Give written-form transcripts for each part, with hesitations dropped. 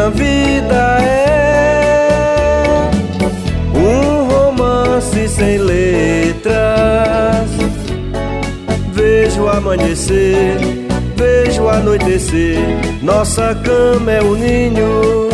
Minha vida é um romance sem letras. Vejo amanhecer, vejo anoitecer, nossa cama é um ninho.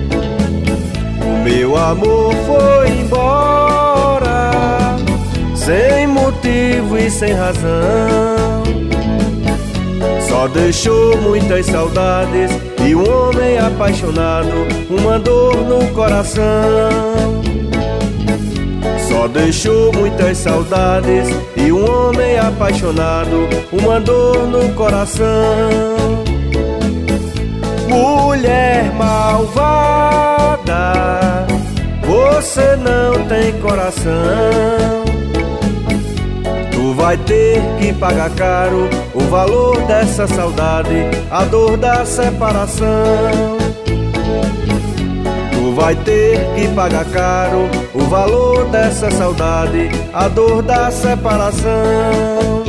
O meu amor foi embora, sem motivo e sem razão. Só deixou muitas saudades e um homem apaixonado, uma dor no coração. Só deixou muitas saudades e um homem apaixonado, uma dor no coração. Mulher malvada, você não tem coração. Tu vai ter que pagar caro o valor dessa saudade, a dor da separação. Tu vai ter que pagar caro o valor dessa saudade, a dor da separação.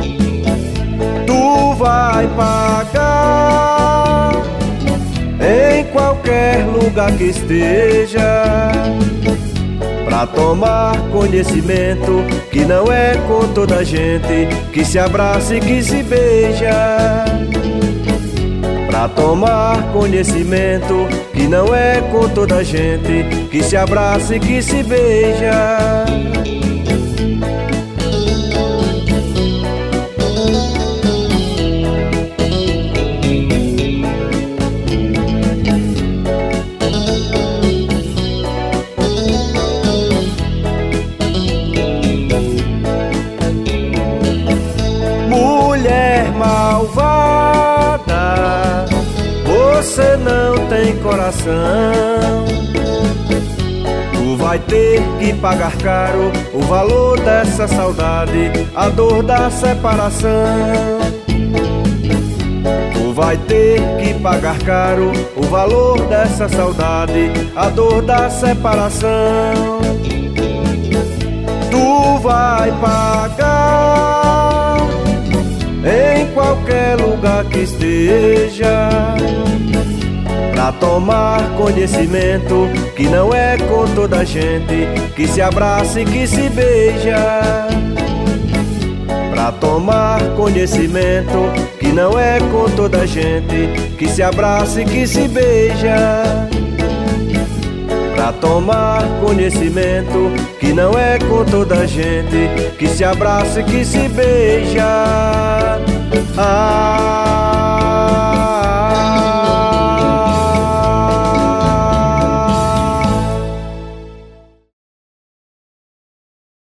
Tu vai pagar em qualquer lugar que esteja, pra tomar conhecimento que não é com toda gente que se abraça e que se beija. Pra tomar conhecimento que não é com toda gente que se abraça e que se beija. Mulher malvada, você não tem coração. Tu vai ter que pagar caro o valor dessa saudade, a dor da separação. Tu vai ter que pagar caro o valor dessa saudade, a dor da separação. Tu vai pagar em qualquer lugar que esteja, pra tomar conhecimento que não é com toda gente que se abraça e que se beija. Pra tomar conhecimento que não é com toda gente que se abraça e que se beija. Pra tomar conhecimento que não é com toda gente que se abraça e que se beija.